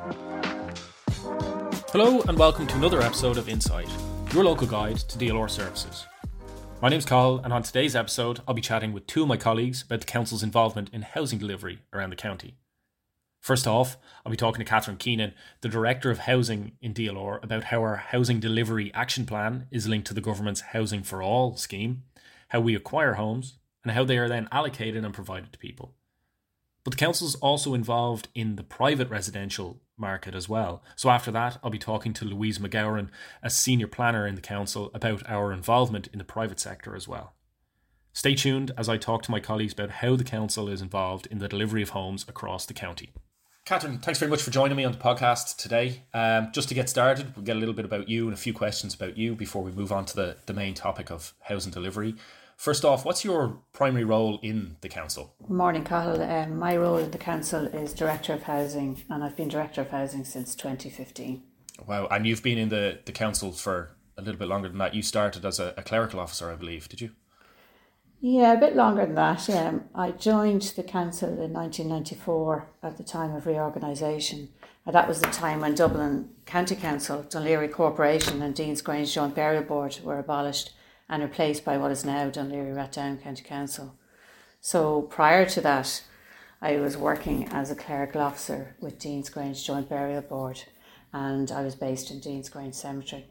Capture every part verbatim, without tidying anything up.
Hello and welcome to another episode of Insight, your local guide to D L R services. My name's Carl, and on today's episode I'll be chatting with two of my colleagues about the Council's involvement in housing delivery around the county. First off, I'll be talking to Catherine Keenan, the Director of Housing in D L R, about how our Housing Delivery Action Plan is linked to the government's Housing for All scheme, how we acquire homes, and how they are then allocated and provided to people. But the Council's also involved in the private residential market as well. So after that, I'll be talking to Louise McGowran, a Senior Planner in the Council, about our involvement in the private sector as well. Stay tuned as I talk to my colleagues about how the Council is involved in the delivery of homes across the county. Catherine, thanks very much for joining me on the podcast today. Um, just to get started, we'll get a little bit about you and a few questions about you before we move on to the, the main topic of housing delivery. First off, what's your primary role in the Council? Morning, Cathal. Um, my role in the Council is Director of Housing, and I've been Director of Housing since twenty fifteen. Wow, and you've been in the, the Council for a little bit longer than that. You started as a, a clerical officer, I believe, did you? Yeah, a bit longer than that. Um, I joined the Council in nineteen ninety-four at the time of reorganisation. And that was the time when Dublin County Council, Dún Laoghaire Corporation and Dean's Grange Joint Burial Board were abolished and replaced by what is now Dún Laoghaire Rathdown County Council. So prior to that, I was working as a clerical officer with Dean's Grange Joint Burial Board, and I was based in Dean's Grange Cemetery.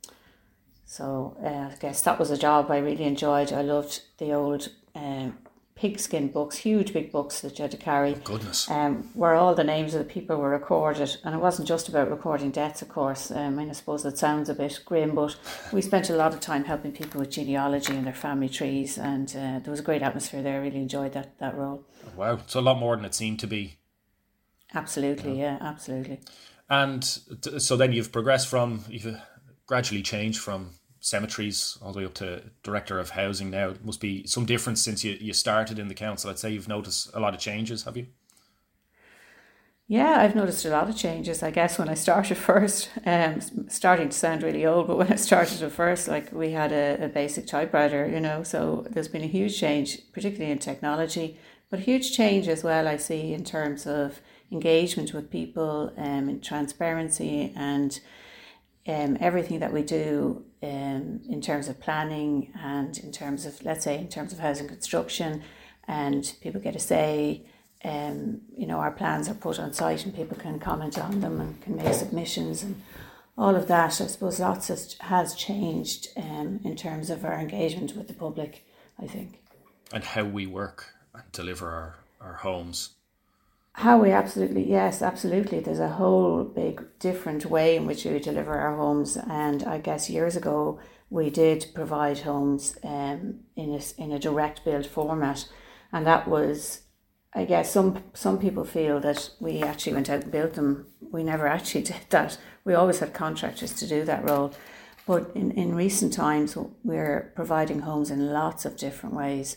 So uh, I guess that was a job I really enjoyed. I loved the old um, pigskin books, huge big books that you had to carry. Oh, goodness. Um, where all the names of the people were recorded. And it wasn't just about recording deaths, of course. Um, I, mean, I suppose that sounds a bit grim, but we spent a lot of time helping people with genealogy and their family trees. And uh, there was a great atmosphere there. I really enjoyed that, that role. Wow, it's a lot more than it seemed to be. Absolutely, yeah, yeah absolutely. And t- so then you've progressed from, you've gradually changed from cemeteries all the way up to Director of Housing now. It must be some difference since you, you started in the Council. I'd say you've noticed a lot of changes, have you? Yeah, I've noticed a lot of changes. I guess when I started first, um, starting to sound really old, but when I started at first, like we had a, a basic typewriter, you know, so there's been a huge change, particularly in technology, but a huge change as well, I see, in terms of engagement with people, um, in transparency and um, everything that we do um, in terms of planning and in terms of, let's say, in terms of housing construction, and people get a say. Um, you know, our plans are put on site and people can comment on them and can make submissions and all of that. I suppose lots has, has changed um, in terms of our engagement with the public, I think. And how we work and deliver our, our homes. How we absolutely, yes, absolutely. There's a whole big different way in which we deliver our homes. And I guess years ago, we did provide homes um, in, a, in a direct build format. And that was, I guess, some some people feel that we actually went out and built them. We never actually did that. We always had contractors to do that role. But in, in recent times, we're providing homes in lots of different ways.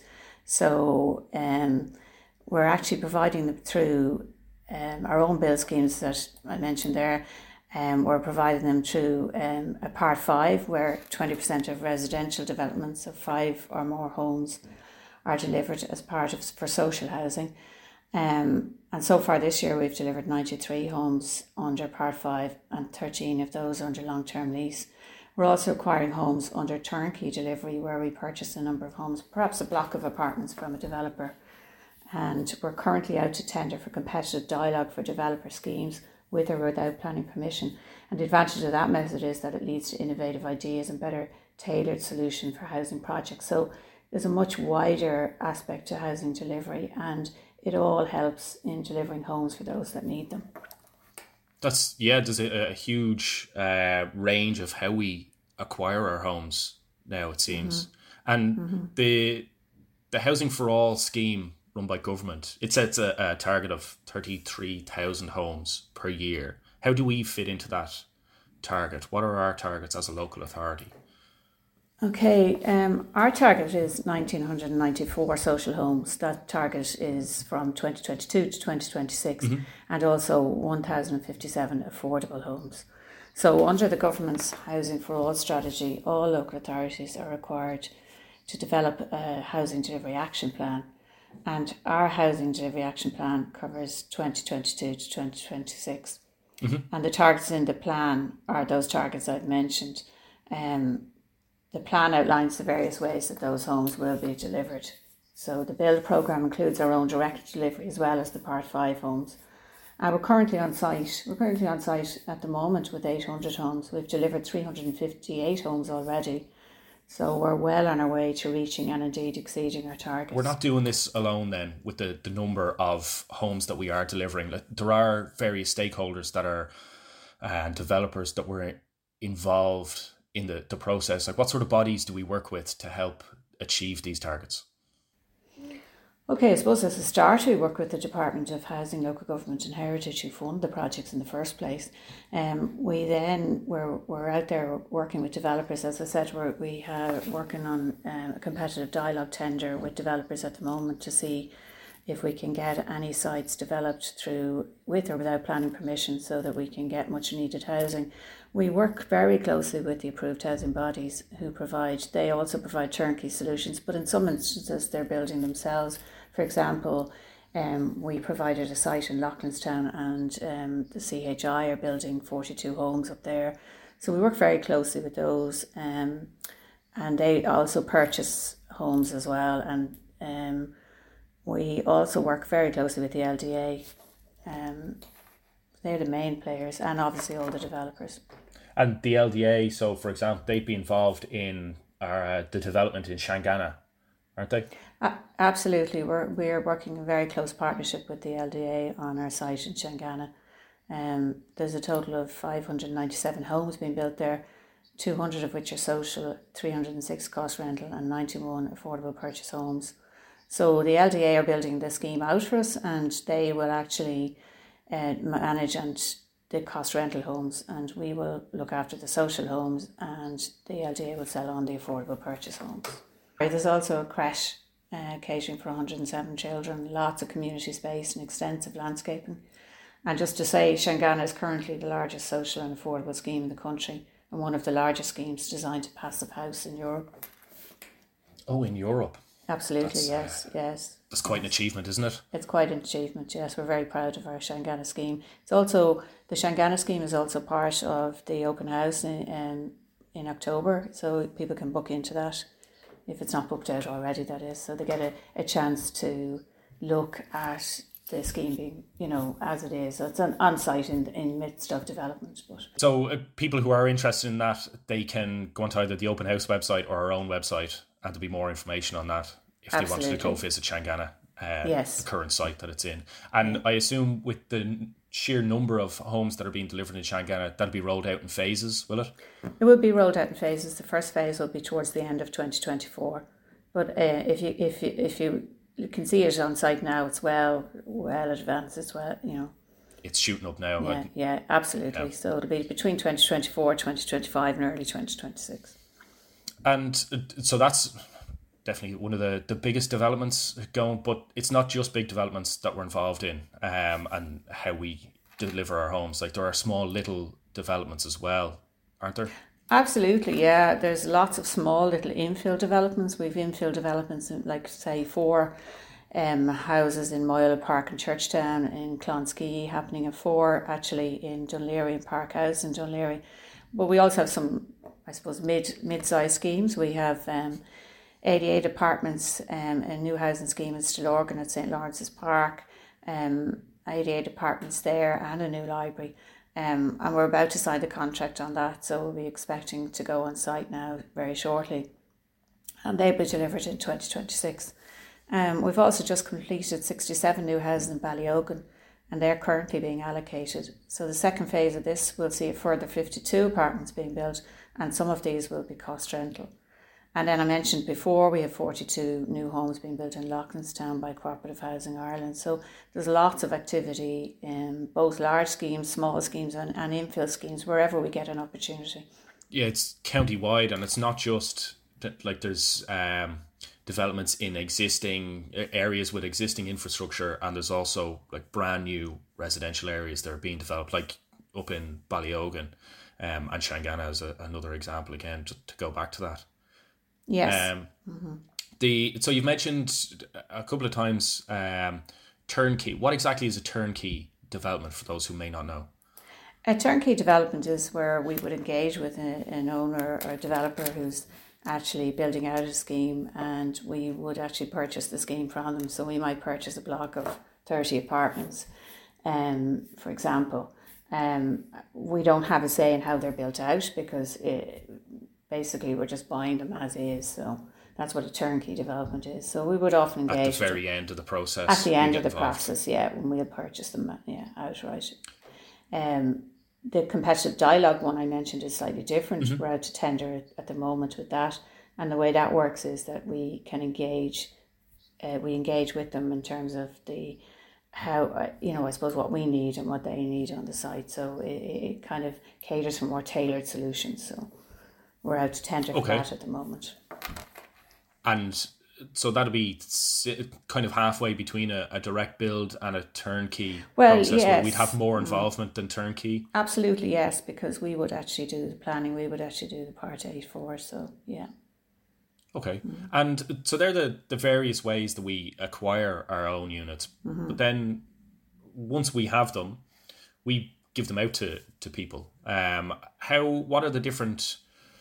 So, um, we're actually providing them through um, our own build schemes that I mentioned there. Um, we're providing them through um, a Part five, where twenty percent of residential developments of five or more homes are delivered as part of for social housing. Um, and so far this year, we've delivered ninety-three homes under Part five and thirteen of those under long-term lease. We're also acquiring homes under turnkey delivery, where we purchase a number of homes, perhaps a block of apartments from a developer. And we're currently out to tender for competitive dialogue for developer schemes with or without planning permission. And the advantage of that method is that it leads to innovative ideas and better tailored solutions for housing projects. So there's a much wider aspect to housing delivery, and it all helps in delivering homes for those that need them. That's, yeah, there's a, a huge uh, range of how we acquire our homes now, it seems. Mm-hmm. And mm-hmm. the the Housing for All scheme run by government, it sets a, a target of thirty-three thousand homes per year. How do we fit into that target? What are our targets as a local authority? Okay, um, our target is one thousand nine hundred ninety-four social homes. That target is from twenty twenty-two to twenty twenty-six, mm-hmm. and also one thousand fifty-seven affordable homes. So under the government's Housing for All strategy, all local authorities are required to develop a housing delivery action plan. And our housing delivery action plan covers twenty twenty-two to twenty twenty-six. Mm-hmm. And the targets in the plan are those targets I've mentioned. Um, the plan outlines the various ways that those homes will be delivered. So the build programme includes our own direct delivery as well as the Part five homes. And we're currently on site. We're currently on site at the moment with eight hundred homes. We've delivered three hundred fifty-eight homes already. So we're well on our way to reaching and indeed exceeding our targets. We're not doing this alone then with the, the number of homes that we are delivering. Like, there are various stakeholders that are and uh, developers that were involved in the, the process. Like, what sort of bodies do we work with to help achieve these targets? Okay, I suppose as a start, we work with the Department of Housing, Local Government and Heritage who fund the projects in the first place. Um, we then, we're, we're out there working with developers. As I said, we're we are working on um, a competitive dialogue tender with developers at the moment to see if we can get any sites developed through with or without planning permission so that we can get much needed housing. We work very closely with the approved housing bodies who provide, they also provide turnkey solutions, but in some instances they're building themselves. For example, um, we provided a site in Loughlinstown and um, the C H I are building forty-two homes up there. So we work very closely with those um, and they also purchase homes as well. And um, we also work very closely with the L D A. Um, they're the main players and obviously all the developers. And the L D A, so for example, they'd be involved in our, uh, the development in Shanganagh, aren't they? Uh, absolutely. We're, we're working in very close partnership with the L D A on our site in Shanganagh. Um, there's a total of five hundred ninety-seven homes being built there, two hundred of which are social, three hundred six cost rental and ninety-one affordable purchase homes. So the L D A are building the scheme out for us and they will actually uh, manage and the cost rental homes and we will look after the social homes and the L D A will sell on the affordable purchase homes. There's also a creche uh, catering for one hundred seven children, lots of community space and extensive landscaping. And just to say, Shanganagh is currently the largest social and affordable scheme in the country and one of the largest schemes designed to passive house in Europe. Oh, in Europe? Absolutely, that's, yes, uh, yes. That's quite an achievement, isn't it? It's quite an achievement, yes. We're very proud of our Shanganagh scheme. It's also, the Shanganagh scheme is also part of the open house in, um, in October, so people can book into that, if it's not booked out already, that is. So they get a, a chance to look at the scheme being, you know, as it is. So it's an on-site in in midst of development. But So uh, people who are interested in that, they can go onto either the Open House website or our own website and there'll be more information on that if Absolutely. They wanted to go visit Shanganagh, uh, yes. the current site that it's in. And I assume with the sheer number of homes that are being delivered in Shanganagh, that'll be rolled out in phases, will it? It will be rolled out in phases. The first phase will be towards the end of twenty twenty-four. But uh, if you if you if you can see it on site now, it's well well advanced. It's well, you know. It's shooting up now. Yeah, like, yeah, absolutely. Yeah. So it'll be between twenty twenty-four, twenty twenty-five and early twenty twenty-six. And so that's definitely one of the, the biggest developments going, but it's not just big developments that we're involved in um, and how we deliver our homes. Like there are small little developments as well, aren't there? Absolutely, yeah. There's lots of small little infill developments. We've infill developments in, like say four um, houses in Moyle Park in Churchtown, in Clonskee happening, and four actually in Dunleary and Park House in Dunleary. But we also have some, I suppose, mid mid-sized schemes. We have um, eighty-eight apartments, um, a new housing scheme in Stillorgan at St Lawrence's Park, um, eighty-eight apartments there and a new library. Um, and we're about to sign the contract on that, so we'll be expecting to go on site now very shortly. And they'll be delivered in twenty twenty-six. Um, we've also just completed sixty-seven new houses in Ballyogan, and they're currently being allocated. So the second phase of this will see a further fifty-two apartments being built, and some of these will be cost rental. And then I mentioned before, we have forty-two new homes being built in Loughlinstown by Cooperative Housing Ireland. So there's lots of activity in both large schemes, small schemes and, and infill schemes, wherever we get an opportunity. Yeah, it's county-wide and it's not just that, like there's um, developments in existing areas with existing infrastructure, and there's also like brand new residential areas that are being developed, like up in Ballyogan, um, and Shanganagh is a, another example again, to, to go back to that. Yes. Um, mm-hmm. The so you've mentioned a couple of times um, turnkey. What exactly is a turnkey development for those who may not know? A turnkey development is where we would engage with a, an owner or a developer who's actually building out a scheme, and we would actually purchase the scheme from them. So we might purchase a block of thirty apartments, um, for example. Um, we don't have a say in how they're built out because it, basically we're just buying them as is. So that's what a turnkey development is. So we would often engage at the very end of the process. At the end of the involved. process, yeah, when we'll purchase them, yeah, outright. Um, the competitive dialogue one I mentioned is slightly different. Mm-hmm. We're out to tender at the moment with that, and the way that works is that we can engage, uh, we engage with them in terms of the how uh, you know I suppose what we need and what they need on the site. So it, it kind of caters for more tailored solutions. So we're out to tender for okay. that at the moment. And so that'll be kind of halfway between a, a direct build and a turnkey well, process. Yes. Where we'd have more involvement mm. than turnkey. Absolutely, yes, because we would actually do the planning. We would actually do the part eight for. So yeah. Okay, mm. and so they're the, the various ways that we acquire our own units. Mm-hmm. But then once we have them, we give them out to, to people. Um, how? What are the different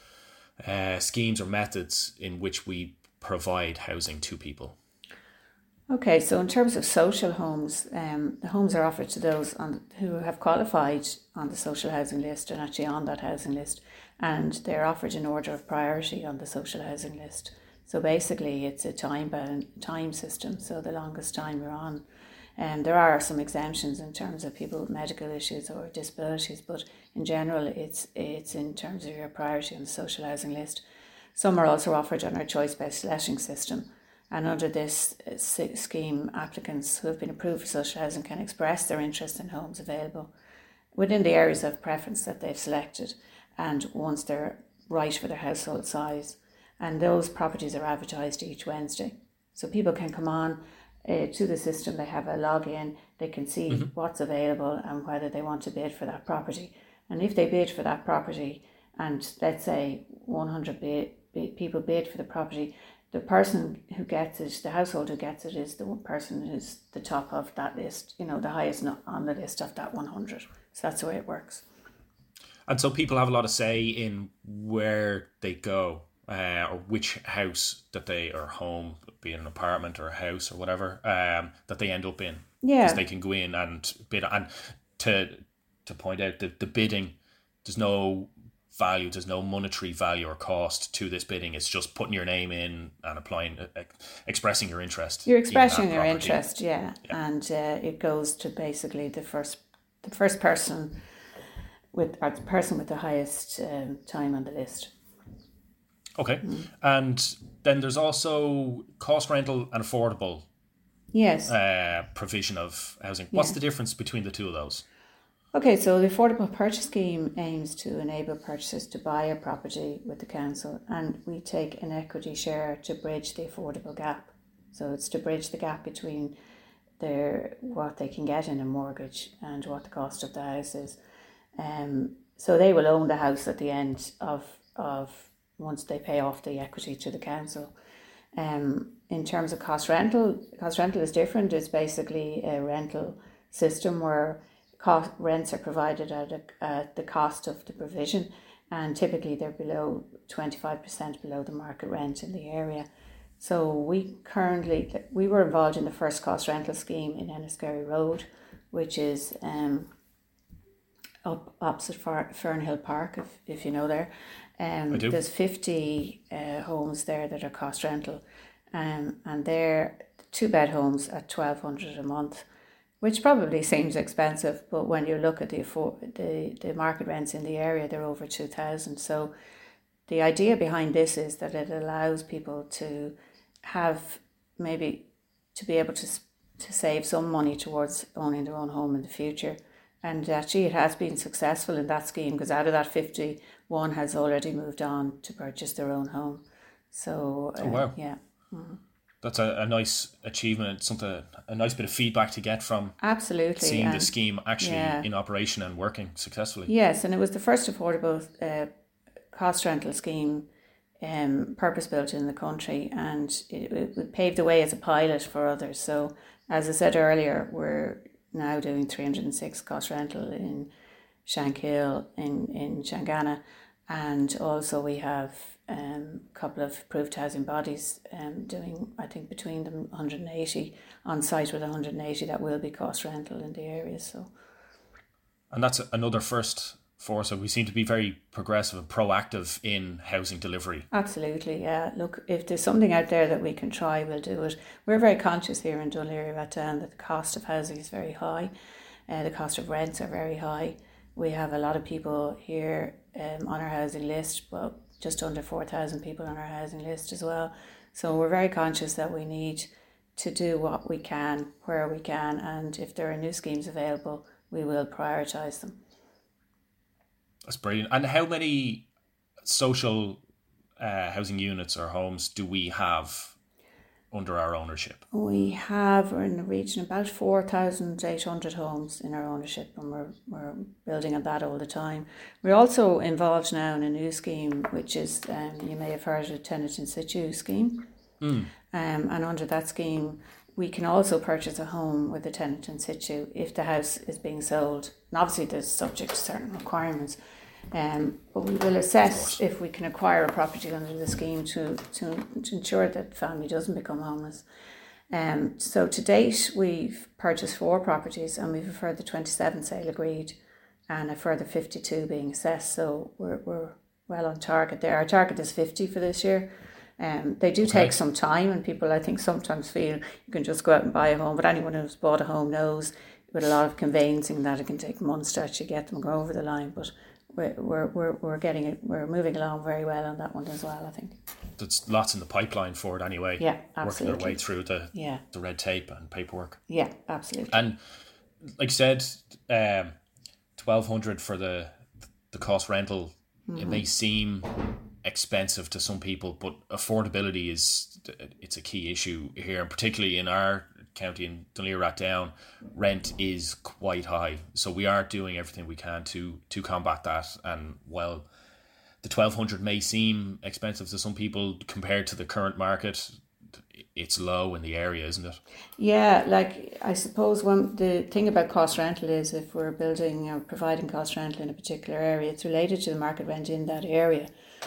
uh, schemes or methods in which we provide housing to people? Okay, so in terms of social homes, um, the homes are offered to those on, who have qualified on the social housing list and actually on that housing list, and they're offered in order of priority on the social housing list. So basically it's a time bound time system, so the longest time you're on. And um, there are some exemptions in terms of people with medical issues or disabilities, but in general it's it's in terms of your priority on the social housing list. Some are also offered on our choice-based letting system. And under this scheme, applicants who have been approved for social housing can express their interest in homes available within the areas of preference that they've selected, and once they're right for their household size. And those properties are advertised each Wednesday. So people can come on uh, to the system, they have a login, they can see mm-hmm. what's available and whether they want to bid for that property. And if they bid for that property, and let's say one hundred bid, bid, people bid for the property, the person who gets it, the household who gets it, is the one person who's the top of that list, you know, the highest on the list of that one hundred. So that's the way it works. And so people have a lot of say in where they go, uh, or which house that they, or home, be it an apartment or a house or whatever, um, that they end up in. Yeah. Because they can go in and bid. And to to point out that the bidding, there's no value, there's no monetary value or cost to this bidding. It's just putting your name in and applying, uh, expressing your interest. You're expressing your interest, yeah. yeah. And uh, it goes to basically the first the first person with, or the person with the highest um, time on the list. Okay. Mm. And then there's also cost rental and affordable yes. uh, provision of housing. What's yeah. the difference between the two of those? Okay, so the Affordable Purchase Scheme aims to enable purchasers to buy a property with the council, and we take an equity share to bridge the affordable gap. So it's to bridge the gap between their what they can get in a mortgage and what the cost of the house is. Um, so they will own the house at the end of of once they pay off the equity to the council. Um, in terms of cost rental, cost rental is different. It's basically a rental system where cost, rents are provided at, a, at the cost of the provision, and typically they're below twenty-five percent below the market rent in the area. So we currently, we were involved in the first cost rental scheme in Enniskerry Road, which is um, up opposite Fernhill Park, if, if you know there. Um, I do. There's fifty uh, homes there that are cost rental, um, and they're two-bed homes at twelve hundred a month, which probably seems expensive, but when you look at the the, the market rents in the area, they're over two thousand. So the idea behind this is that it allows people to have maybe to be able to to save some money towards owning their own home in the future. And actually it has been successful in that scheme, because out of that fifty, one has already moved on to purchase their own home. So, uh, oh, wow. yeah. Mm. That's a, a nice achievement, something, a nice bit of feedback to get from absolutely seeing and, the scheme actually yeah. in operation and working successfully. Yes, and it was the first affordable uh, cost rental scheme um, purpose-built in the country, and it, it paved the way as a pilot for others. So, as I said earlier, we're now doing three hundred six cost rental in Shankill in, in Shangana, and also we have um, a couple of approved housing bodies um, doing, I think, between them one hundred eighty on site with one hundred eighty that will be cost rental in the area. So, and that's another first for us. So we seem to be very progressive and proactive in housing delivery. Absolutely, yeah. Look, if there's something out there that we can try, we'll do it. We're very conscious here in Dún Laoghaire Rathdown that the cost of housing is very high. Uh, the cost of rents are very high. We have a lot of people here um, on our housing list, well, just under four thousand people on our housing list as well. So we're very conscious that we need to do what we can, where we can, and if there are new schemes available, we will prioritise them. That's brilliant. And how many social uh, housing units or homes do we have under our ownership? We have, we're in the region, about four thousand eight hundred homes in our ownership, and we're, we're building on that all the time. We're also involved now in a new scheme, which is, um, you may have heard of the Tenant in Situ scheme. Mm. Um, and under that scheme, we can also purchase a home with a tenant in situ if the house is being sold. And obviously there's subject to certain requirements. Um, but we will assess if we can acquire a property under the scheme to, to, to ensure that the family doesn't become homeless. Um, so to date, we've purchased four properties and we've a further twenty-seven sale agreed and a further fifty-two being assessed. So we're, we're well on target there. Our target is fifty for this year. Um, they do take okay. some time, and people, I think, sometimes feel you can just go out and buy a home, but anyone who's bought a home knows with a lot of conveyancing that it can take months to actually get them go over the line. But we're we're we're, we're getting it, we're moving along very well on that one as well, I think. There's lots in the pipeline for it anyway. Yeah, absolutely. Working their way through the yeah. the red tape and paperwork. Yeah, absolutely. And like you said, um, twelve hundred for the the cost rental. Mm-hmm. It may seem expensive to some people, but affordability is it's a key issue here, and particularly in our county in Dún Laoghaire Rathdown, rent is quite high. So we are doing everything we can to to combat that. And while the twelve hundred may seem expensive to some people compared to the current market, it's low in the area, isn't it? Yeah, like I suppose one the thing about cost rental is if we're building or providing cost rental in a particular area, it's related to the market rent in that area.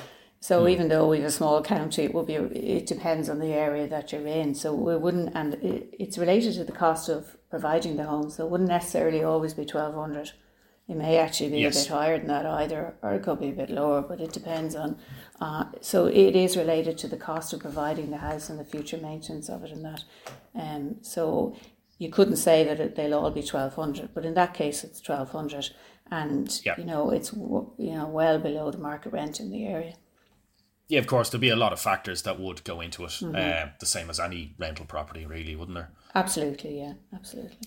So mm. even though we have a small county, it will be. It depends on the area that you're in. So we wouldn't, and it, it's related to the cost of providing the home. So it wouldn't necessarily always be twelve hundred. It may actually be yes. a bit higher than that either, or it could be a bit lower. But it depends on. Uh, so it is related to the cost of providing the house and the future maintenance of it, and that. Um. So you couldn't say that it, they'll all be twelve hundred, but in that case, it's twelve hundred, and yep. you know it's you know well below the market rent in the area. Yeah, of course, there'll be a lot of factors that would go into it, mm-hmm. uh, the same as any rental property, really, wouldn't there? Absolutely, yeah, absolutely.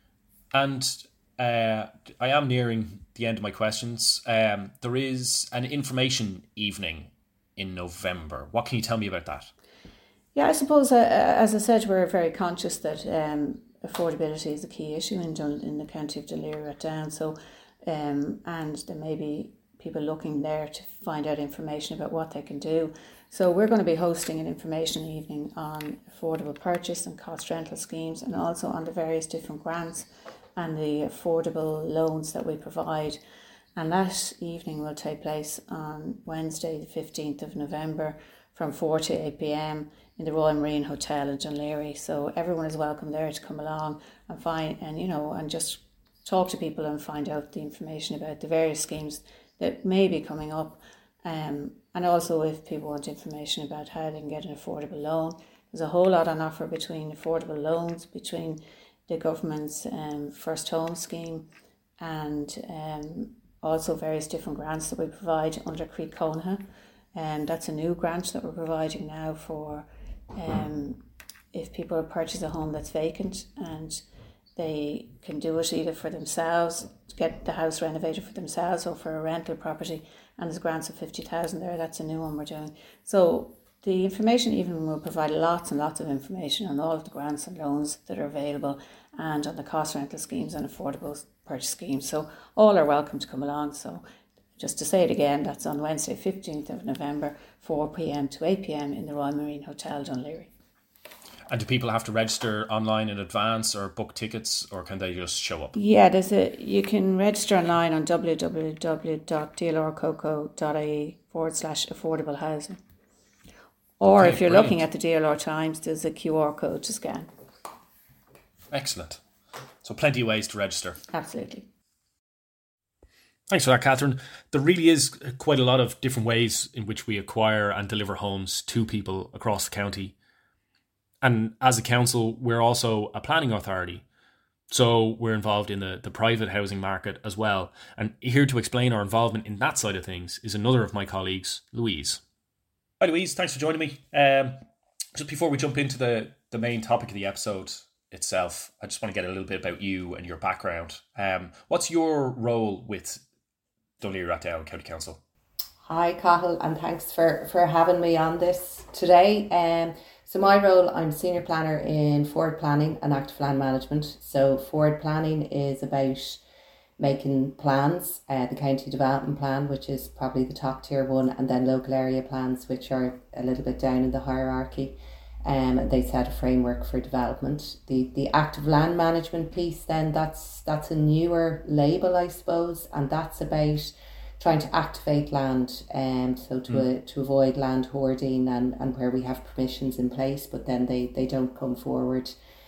And uh, I am nearing the end of my questions. Um, there is an information evening in November. What can you tell me about that? Yeah, I suppose, uh, as I said, we're very conscious that um, affordability is a key issue in Dun- in the county of Dún Laoghaire Rathdown. So, um, and there may be people looking there to find out information about what they can do. So we're going to be hosting an information evening on affordable purchase and cost rental schemes, and also on the various different grants and the affordable loans that we provide. And that evening will take place on Wednesday the fifteenth of November from four to eight p.m. in the Royal Marine Hotel in Dún Laoghaire. So everyone is welcome there to come along and find and you know and just talk to people and find out the information about the various schemes that may be coming up, um, and also if people want information about how they can get an affordable loan. There's a whole lot on offer between affordable loans, between the government's um, First Home scheme, and um, also various different grants that we provide under Creek Conha. And that's a new grant that we're providing now for um, if people purchase a home that's vacant, and they can do it either for themselves, to get the house renovated for themselves, or for a rental property. And there's grants of fifty thousand there. That's a new one we're doing. So the information even will provide lots and lots of information on all of the grants and loans that are available, and on the cost rental schemes and affordable purchase schemes. So all are welcome to come along. So just to say it again, that's on Wednesday fifteenth of November, four p.m. to eight p.m. in the Royal Marine Hotel, Dún Laoghaire. And do people have to register online in advance or book tickets, or can they just show up? Yeah, there's a you can register online on www.dlrcoco.ie forward slash affordable housing. Or Okay, if you're brilliant. looking at the D L R Times, there's a Q R code to scan. Excellent. So plenty of ways to register. Absolutely. Thanks for that, Catherine. There really is quite a lot of different ways in which we acquire and deliver homes to people across the county. And as a council, we're also a planning authority. So we're involved in the, the private housing market as well. And here to explain our involvement in that side of things is another of my colleagues, Louise. Hi, Louise. Thanks for joining me. Um, just before we jump into the, the main topic of the episode itself, I just want to get a little bit about you and your background. Um, what's your role with Dún Laoghaire-Rathdown County Council? Hi, Cathal, and thanks for, for having me on this today. Um, so my role, I'm Senior Planner in Forward Planning and Active Land Management. So Forward Planning is about making plans, uh, the County Development Plan, which is probably the top tier one, and then local area plans, which are a little bit down in the hierarchy. Um, they set a framework for development. The the active land management piece, then that's that's a newer label, I suppose, and that's about trying to activate land, um, so to mm. uh, to avoid land hoarding and, and where we have permissions in place, but then they, they don't come forward.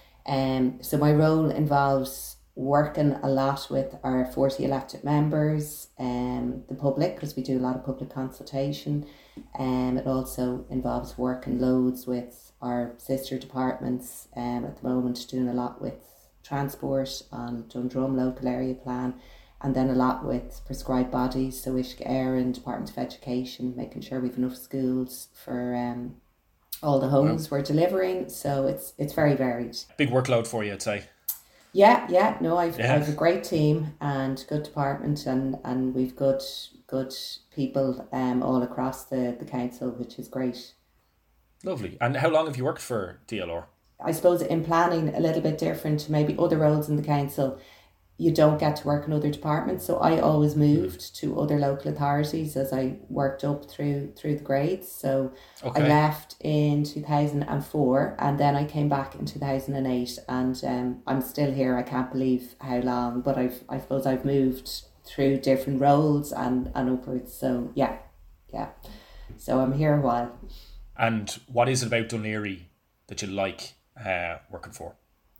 Um, so my role involves working a lot with our forty elected members, um, the public, because we do a lot of public consultation. Um, it also involves working loads with our sister departments, um, at the moment doing a lot with transport on Dundrum local area plan, and then a lot with prescribed bodies, so Uisce Éireann, Department of Education, making sure we've enough schools for um, all the homes wow. we're delivering. So it's it's very varied. Big workload for you, I'd say. Yeah, yeah. No, I've yeah. I've a great team and good department, and, and we've good good people um all across the, the council, which is great. Lovely. And how long have you worked for D L R? I suppose in planning, a little bit different to maybe other roles in the council. You don't get to work in other departments, so I always moved mm. to other local authorities as I worked up through through the grades. So okay. I left in two thousand four, and then I came back in two thousand eight, and um, I'm still here. I can't believe how long, but I've I suppose I've moved through different roles and, and upwards. So yeah, yeah. So I'm here a while. And what is it about Dún Laoghaire that you like uh, working for?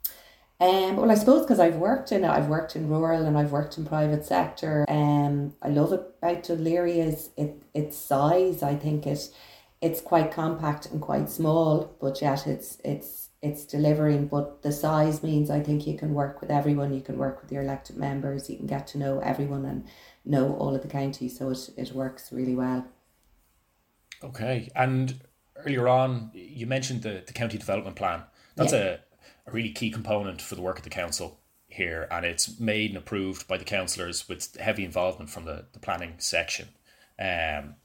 Um, well, I suppose because I've worked in I've worked in rural and I've worked in private sector. Um, I love it about Dún Laoghaire is it its size. I think it it's quite compact and quite small, but yet it's it's it's delivering. But the size means I think you can work with everyone. You can work with your elected members. You can get to know everyone and know all of the county. So it it works really well. Okay, and earlier on you mentioned the, the county development plan. That's yeah. a a really key component for the work of the council here, and it's made and approved by the councillors with heavy involvement from the, the planning section. Um,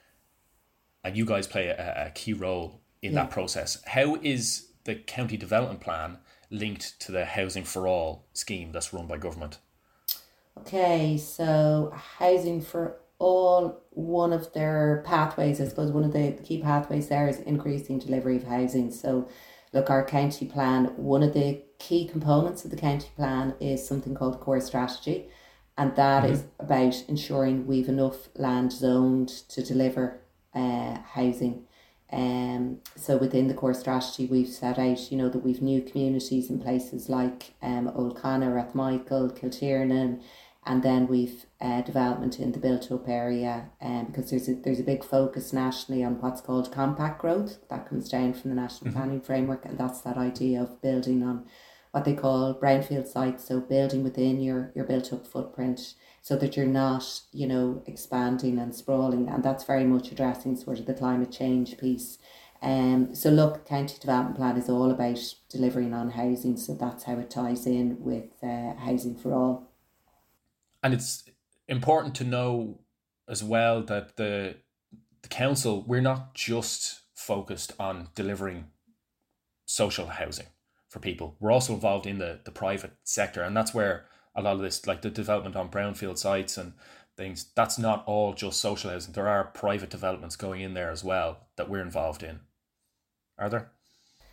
and you guys play a, a key role in yeah. that process. How is the county development plan linked to the Housing for All scheme that's run by government? Okay, so Housing for All, one of their pathways, I suppose one of the key pathways there is increasing delivery of housing. So look, our county plan, one of the key components of the county plan is something called the core strategy. And that mm-hmm. is about ensuring we've enough land zoned to deliver uh, housing. Um, so within the core strategy, we've set out, you know, that we've new communities in places like um, Old Connor, Rathmichael, Kiltiernan, and then we've uh, development in the built-up area, um, because there's a, there's a big focus nationally on what's called compact growth that comes down from the National mm-hmm. Planning Framework, and that's that idea of building on what they call brownfield sites, so building within your, your built-up footprint so that you're not, you know, expanding and sprawling, and that's very much addressing sort of the climate change piece. Um, so look, County Development Plan is all about delivering on housing, so that's how it ties in with uh, Housing for All. And it's important to know as well that the the council, we're not just focused on delivering social housing for people. We're also involved in the, the private sector, and that's where a lot of this, like the development on brownfield sites and things, that's not all just social housing. There are private developments going in there as well that we're involved in. Are there?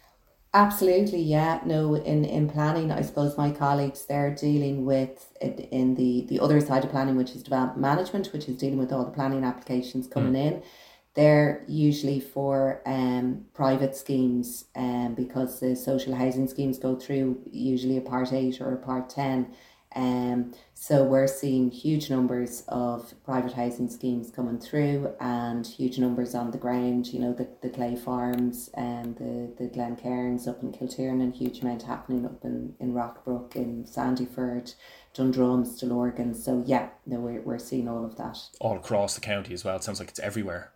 Absolutely, yeah. No, in, in planning, I suppose my colleagues, they're dealing with it in the, the other side of planning, which is development management, which is dealing with all the planning applications coming Mm. in. They're usually for um, private schemes, um, because the social housing schemes go through usually a part eight or a part ten. Um, so we're seeing huge numbers of private housing schemes coming through and huge numbers on the ground, you know, the, the Clay Farms and the, the Glencairns up in Kiltiernan, and huge amount happening up in, in Rockbrook, in Sandyford, Dundrum, Stillorgan. So yeah, no, we're, we're seeing all of that. All across the county as well. It sounds like it's everywhere.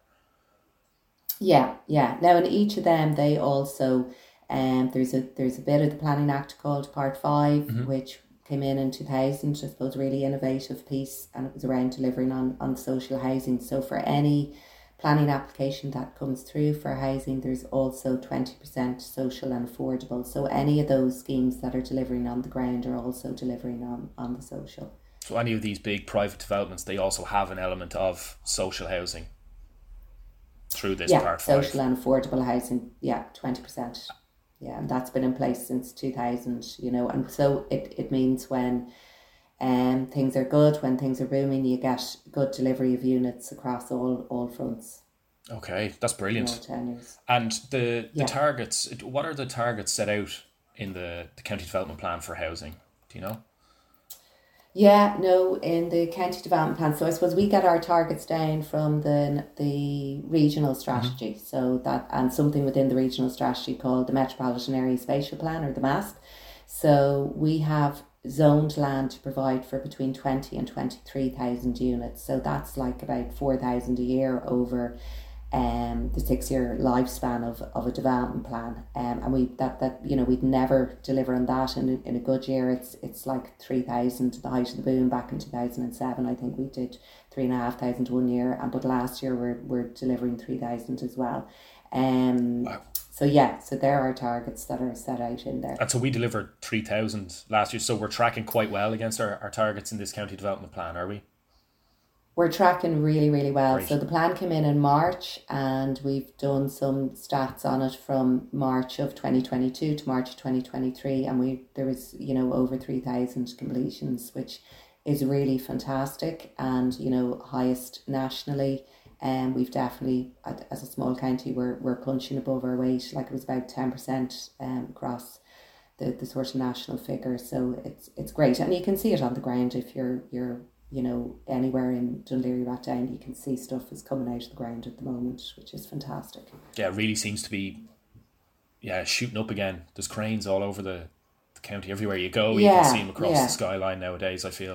Yeah, yeah. Now in each of them, they also um there's a there's a bit of the Planning Act called Part Five, Mm-hmm. which came in in two thousand. I suppose really innovative piece, and it was around delivering on on social housing. So for any planning application that comes through for housing, there's also twenty percent social and affordable. So any of those schemes that are delivering on the ground are also delivering on on the social. So any of these big private developments, they also have an element of social housing through this Yeah, part social five. and affordable housing. Yeah, twenty percent. Yeah, and that's been in place since two thousand, you know, and so it, it means when um, things are good, when things are booming, you get good delivery of units across all, all fronts, Okay, that's in all brilliant. tenures. And the the Yeah. targets, what are the targets set out in the, the county development plan for housing? Do you know? Yeah, no, in the county development plan. So I suppose we get our targets down from the the regional Mm-hmm. strategy. So that, and something within the regional strategy called the Metropolitan Area Spatial Plan, or the MASP. So we have zoned land to provide for between twenty and twenty-three thousand units. So that's like about four thousand a year over um, the six year lifespan of, of a development plan. Um, and we that, that you know we'd never deliver on that in a, in a good year. It's it's like three thousand at the height of the boom back in two thousand seven. I think we did three and a half thousand one year, and but last year we're, we're delivering three thousand as well. Um, Wow. so yeah, so there are targets that are set out in there. And so we delivered three thousand last year, so we're tracking quite well against our, our targets in this county development plan, are we? We're tracking really, really well. Great. So the plan came in in March, and we've done some stats on it from March of twenty twenty-two to March of twenty twenty-three, and we there was, you know, over three thousand completions, which is really fantastic, and, you know, highest nationally. And we've definitely, as a small county, we're, we're punching above our weight. Like, it was about ten percent um, across the, the sort of national figure. So it's it's great, and you can see it on the ground if you're you're you know, anywhere in Dún Laoghaire, Rathdown, you can see stuff is coming out of the ground at the moment, which is fantastic. Yeah, it really seems to be, yeah, shooting up again. There's cranes all over the, the county. Everywhere you go, you can Yeah, see them across yeah, the skyline nowadays, I feel.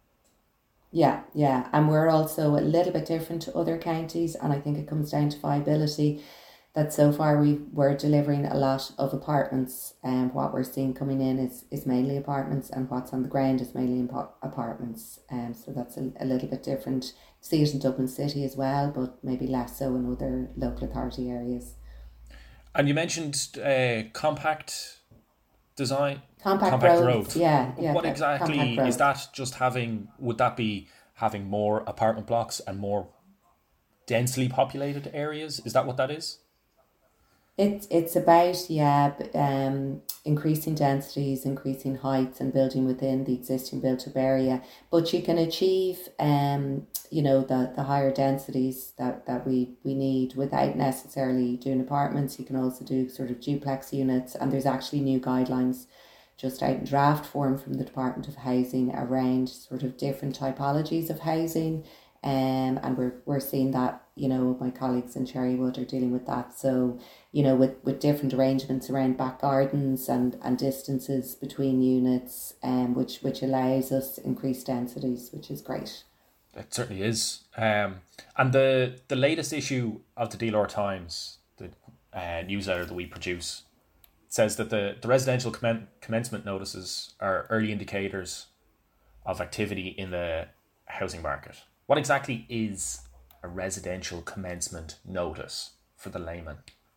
yeah, yeah. And we're also a little bit different to other counties, and I think it comes down to viability. That so far we were delivering a lot of apartments, and what we're seeing coming in is, is mainly apartments, and what's on the ground is mainly impo- apartments. Um, so that's a, a little bit different. See it in Dublin City as well, but maybe less so in other local authority areas. And you mentioned uh, compact design, Compact, compact growth, road. yeah, yeah. What co- Compact exactly is growth. that? Just having, would that be having more apartment blocks and more densely populated areas? Is that what that is? It's it's about, yeah, b- um, increasing densities, increasing heights, and building within the existing built-up area. But you can achieve, um, you know, the, the higher densities that, that we, we need without necessarily doing apartments. You can also do sort of duplex units, and there's actually new guidelines just out in draft form from the Department of Housing around sort of different typologies of housing. Um, and we're, we're seeing that, you know, my colleagues in Cherrywood are dealing with that. So, you know, with, with different arrangements around back gardens and, and distances between units, um, which, which allows us increased densities, which is great. It certainly is. Um, and the, the latest issue of the D L R Times, the uh, newsletter that we produce, says that the, the residential commen- commencement notices are early indicators of activity in the housing market. What exactly is a residential commencement notice for the layman?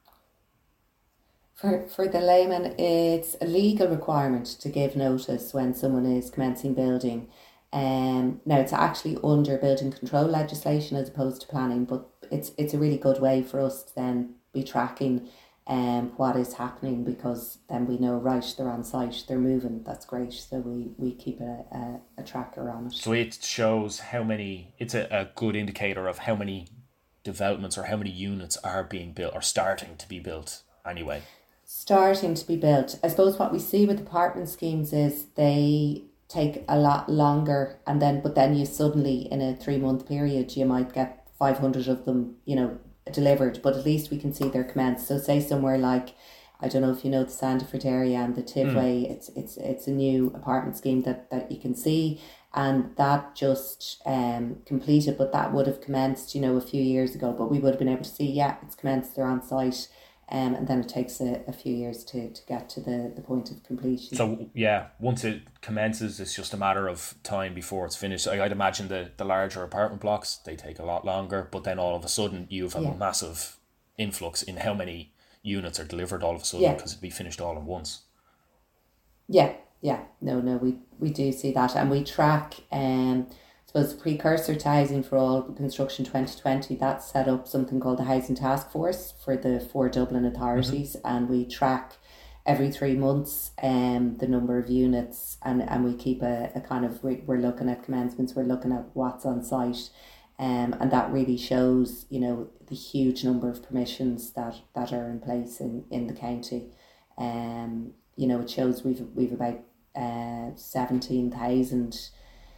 For, for the layman, it's a legal requirement to give notice when someone is commencing building. Um, now, it's actually under building control legislation as opposed to planning, but it's it's a really good way for us to then be tracking um, what is happening, because then we know, right, they're on site, they're moving, that's great. So we, we keep a, a, a tracker on it. So it shows how many, it's a, a good indicator of how many developments or how many units are being built or starting to be built anyway. Starting to be built. I suppose what we see with apartment schemes is they take a lot longer, and then but then you suddenly, in a three month period, you might get five hundred of them, you know, delivered, but at least we can see they're commenced. So say somewhere like, I don't know if you know the Sandiford area and the Tivway, mm. it's it's it's a new apartment scheme that, that you can see, and that just um completed, but that would have commenced, you know, a few years ago, but we would have been able to see, yeah, it's commenced, they're on site. Um, and then it takes a, a few years to, to get to the, the point of completion. So, yeah, once it commences, it's just a matter of time before it's finished. I, I'd imagine the, the larger apartment blocks, they take a lot longer, but then all of a sudden you have a yeah. massive influx in how many units are delivered all of a sudden, yeah. because it'd be finished all at once. Yeah, yeah. No, no, we, we do see that. And we track... Um, was precursor to Housing for All Construction twenty twenty, that set up something called the Housing Task Force for the four Dublin authorities, mm-hmm. and we track every three months um, the number of units, and, and we keep a, a kind of, we, we're looking at commencements, we're looking at what's on site, um, and that really shows, you know, the huge number of permissions that, that are in place in, in the county. Um, you know, it shows we've, we've about uh, seventeen thousand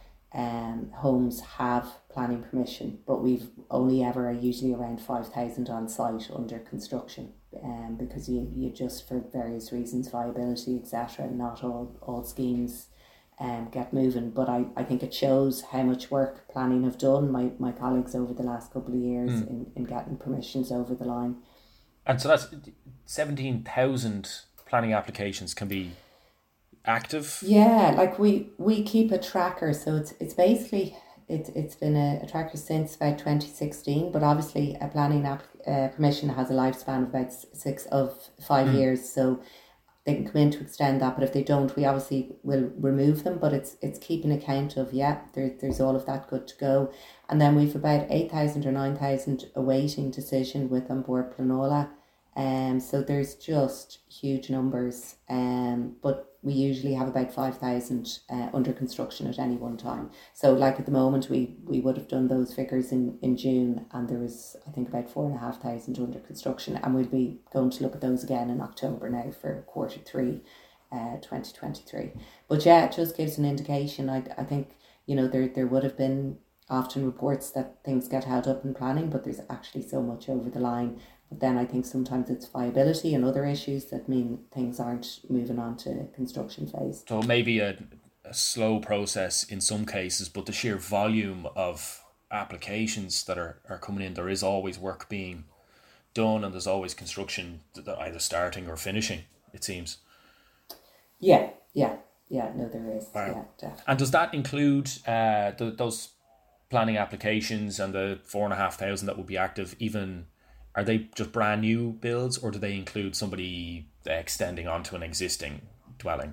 Um, homes have planning permission, but we've only ever usually around five thousand on site under construction, um, because you, you just, for various reasons, viability, et cetera, not all, all schemes um, get moving. But I, I think it shows how much work planning have done, my, my colleagues over the last couple of years mm. in, in getting permissions over the line. And so that's seventeen thousand planning applications can be active? Yeah, like we we keep a tracker, so it's it's basically it's it's been a, a tracker since about twenty sixteen, but obviously a planning app uh, permission has a lifespan of about six of five mm. years, so they can come in to extend that. But if they don't, we obviously will remove them. But it's it's keeping account of, yeah, there there's all of that good to go, and then we've about eight thousand or nine thousand awaiting decision with An Bord Pleanála. Um, so there's just huge numbers, um, but we usually have about five thousand uh, under construction at any one time. So like at the moment, we, we would have done those figures in, in June, and there was, I think, about four and a half thousand under construction, and we'll be going to look at those again in October now for quarter three, uh, twenty twenty-three. But yeah, it just gives an indication. I, I think, you know, there, there would have been often reports that things get held up in planning, but there's actually so much over the line. But then I think sometimes it's viability and other issues that mean things aren't moving on to construction phase. So maybe a, a slow process in some cases, but the sheer volume of applications that are, are coming in, there is always work being done, and there's always construction either starting or finishing, it seems. Yeah, yeah, yeah, no, there is. Wow. Yeah, definitely. And does that include uh, the, those planning applications and the four and a half thousand that will be active even... Are they just brand new builds, or do they include somebody extending onto an existing dwelling?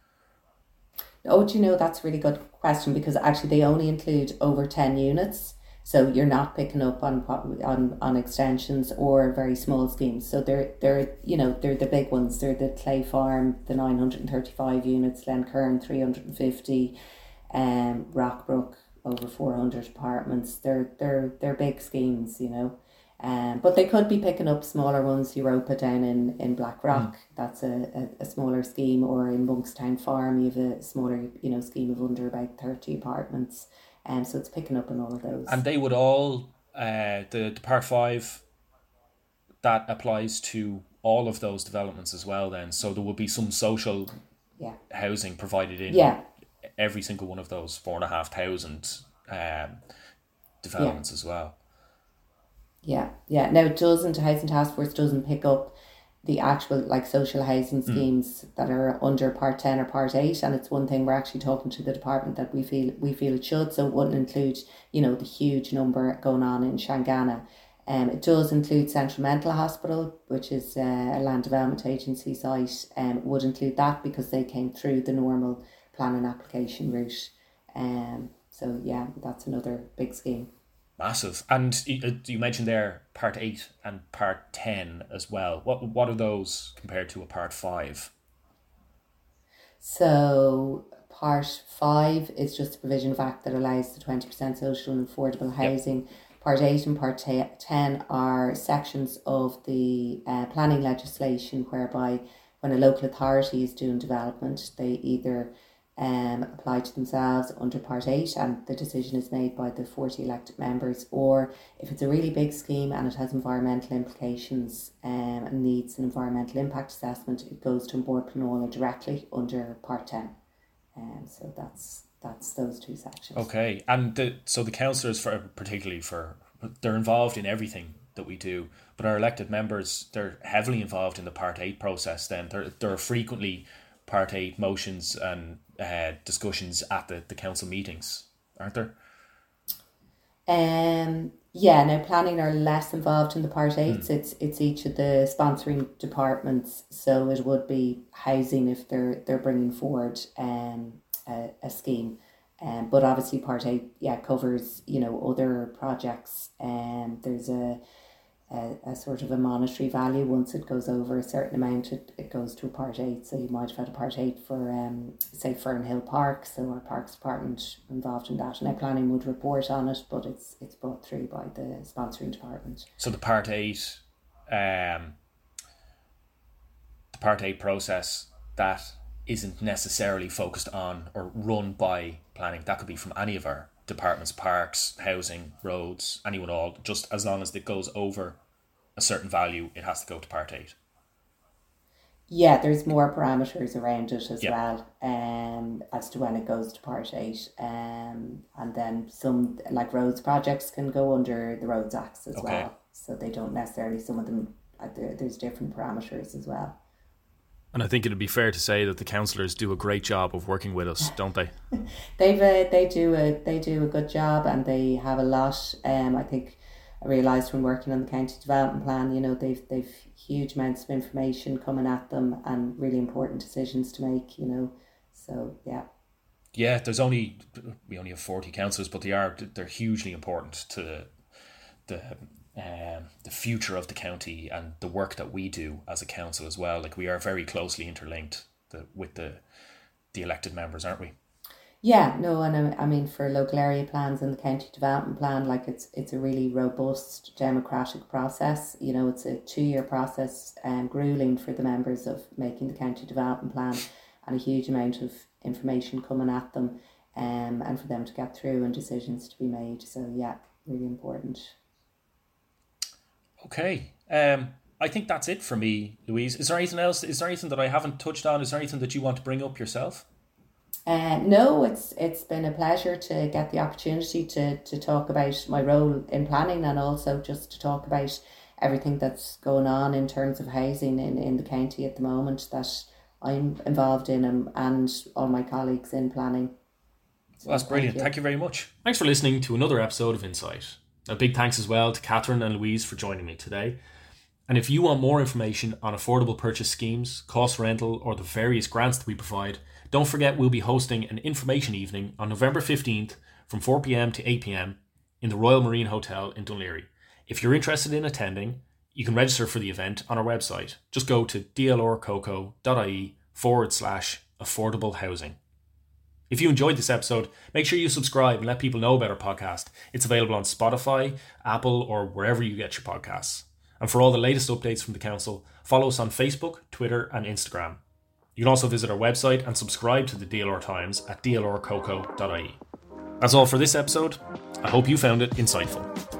Oh, do you know, that's a really good question, because actually they only include over ten units. So you're not picking up on on, on extensions or very small schemes. So they're, they're, you know, they're the big ones. They're the Clay Farm, the nine hundred thirty-five units, Glenkern three hundred fifty, um, Rockbrook over four hundred apartments. They're, they're, they're big schemes, you know. Um, but they could be picking up smaller ones. Europa down in, in Blackrock, mm. that's a, a, a smaller scheme, or in Monkstown Farm you have a smaller, you know, scheme of under about thirty apartments, and um, so it's picking up on all of those. And they would all uh, the, the part five, that applies to all of those developments as well then, so there will be some social yeah. housing provided in yeah. every single one of those four and a half thousand um, developments yeah. as well. Yeah, yeah. Now it doesn't, Housing Task Force doesn't pick up the actual like social housing schemes mm. that are under Part ten or Part eight, and it's one thing we're actually talking to the department that we feel we feel it should. So it wouldn't include, you know, the huge number going on in Shangana. Um, it does include Central Mental Hospital, which is uh, a Land Development Agency site. Um, it would include that because they came through the normal planning application route. Um, so yeah, that's another big scheme. Massive. And you you mentioned there part eight and part ten as well. What what are those compared to a part five? So part five is just the provision of act that allows the twenty percent social and affordable housing. Yep. Part eight and part ten are sections of the uh, planning legislation whereby when a local authority is doing development, they either um, apply to themselves under part eight and the decision is made by the forty elected members, or if it's a really big scheme and it has environmental implications um, and needs an environmental impact assessment, it goes to Bord Pleanála directly under part ten. Um, so that's that's those two sections. Okay, and the, so the councillors, for particularly for, they're involved in everything that we do, but our elected members, they're heavily involved in the part eight process then. There, there are frequently part eight motions and uh, discussions at the, the council meetings, aren't there? Um, yeah, now planning are less involved in the part eights. Mm. It's it's each of the sponsoring departments. So it would be housing if they're they're bringing forward um a, a scheme. Um, but obviously part eight, yeah, covers, you know, other projects. Um, there's a, a a sort of a monetary value. Once it goes over a certain amount, it, it goes to a part eight. So you might have had a part eight for, um, say, Fernhill Park. So our Parks Department involved in that. And our planning would report on it, but it's it's brought through by the sponsoring department. So the part eight, um, the part eight process, that isn't necessarily focused on or run by planning. That could be from any of our departments, parks, housing, roads, anyone at all. Just as long as it goes over a certain value, it has to go to part eight. Yeah, there's more parameters around it as yep. well, um, as to when it goes to part eight. Um, and then some, like roads projects, can go under the Roads Acts as okay. well. So they don't necessarily, some of them, uh, there's different parameters as well. And I think it'd be fair to say that the councillors do a great job of working with us, don't they? They've a, they do a they do a good job, and they have a lot. Um, I think I realised when working on the county development plan, you know, they've they've huge amounts of information coming at them and really important decisions to make. You know, so yeah. Yeah, there's only we only have forty councillors, but they are they're hugely important to the the. Um, the future of the county and the work that we do as a council as well. Like, we are very closely interlinked the, with the the elected members, aren't we? Yeah, no, and I, I mean, for local area plans and the county development plan, like it's it's a really robust democratic process. You know, it's a two-year process and um, grueling for the members of making the county development plan, and a huge amount of information coming at them, um, and for them to get through and decisions to be made. So yeah, really important. Okay, um, I think that's it for me, Louise. Is there anything else? Is there anything that I haven't touched on? Is there anything that you want to bring up yourself? Uh, no, it's it's been a pleasure to get the opportunity to, to talk about my role in planning, and also just to talk about everything that's going on in terms of housing in, in the county at the moment that I'm involved in, and, and all my colleagues in planning. So well, that's brilliant. Thank you. Thank you very much. Thanks for listening to another episode of Insight. A big thanks as well to Catherine and Louise for joining me today. And if you want more information on affordable purchase schemes, cost rental, or the various grants that we provide, don't forget we'll be hosting an information evening on November fifteenth from four p.m. to eight p.m. in the Royal Marine Hotel in Dún Laoghaire. If you're interested in attending, you can register for the event on our website. Just go to dlrcoco.ie forward slash affordable housing. If you enjoyed this episode, make sure you subscribe and let people know about our podcast. It's available on Spotify, Apple, or wherever you get your podcasts. And for all the latest updates from the council, follow us on Facebook, Twitter, and Instagram. You can also visit our website and subscribe to the D L R Times at d l r coco dot i e. That's all for this episode. I hope you found it insightful.